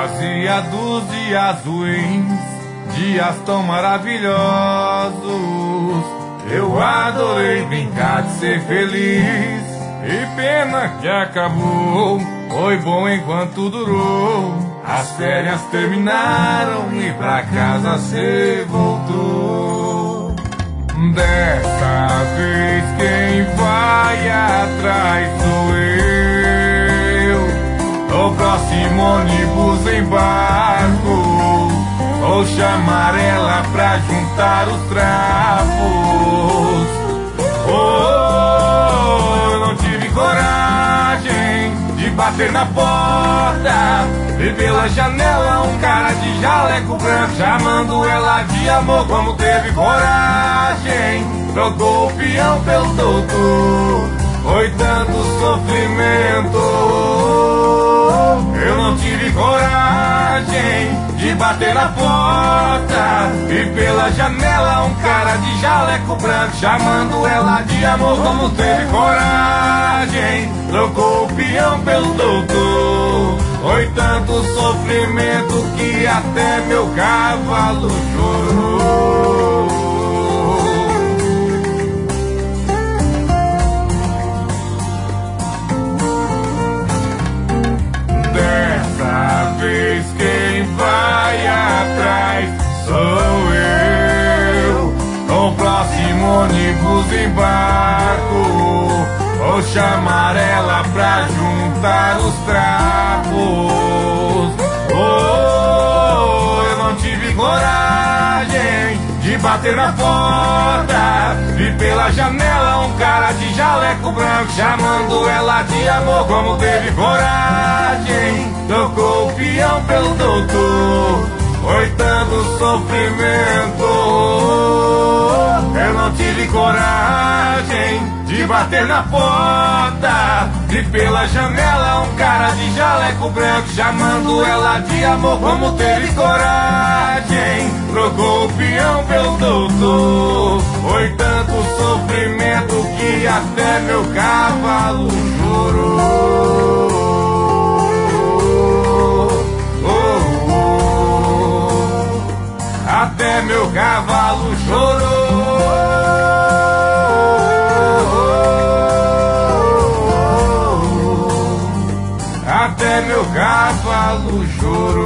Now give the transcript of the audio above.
Baseados dias ruins, dias tão maravilhosos. Eu adorei brincar de ser feliz, e pena que acabou. Foi bom enquanto durou. As férias terminaram e pra casa cê voltou. Dessa vez quem vai atrás sou eu. No próximo ônibus embarco, vou chamar ela pra juntar os trapos. Oh, não tive coragem de bater na porta, e pela janela um cara de jaleco branco chamando ela de amor. Como teve coragem, trocou o peão pelo doutor. Foi tanto sofrimento. Eu não tive coragem de bater na porta, e pela janela um cara de jaleco branco chamando ela de amor. Como teve coragem, trocou o peão pelo doutor. Foi tanto sofrimento que até meu cavalo chorou. Dessa vez quem vai atrás sou eu. No próximo ônibus embarco, vou chamar ela pra juntar os trapos. Oh, eu não tive coragem de bater na porta, e pela janela um cara de jaleco branco chamando ela de amor. Como teve coragem, trocou o peão pelo doutor. Foi tanto sofrimento. Eu não tive coragem de bater na porta, e pela janela um cara de jaleco branco chamando ela de amor. Como teve coragem, trocou o peão pelo doutor. Foi tanto sofrimento que até meu cavalo chorou. Até meu cavalo chorou. Até meu cavalo chorou.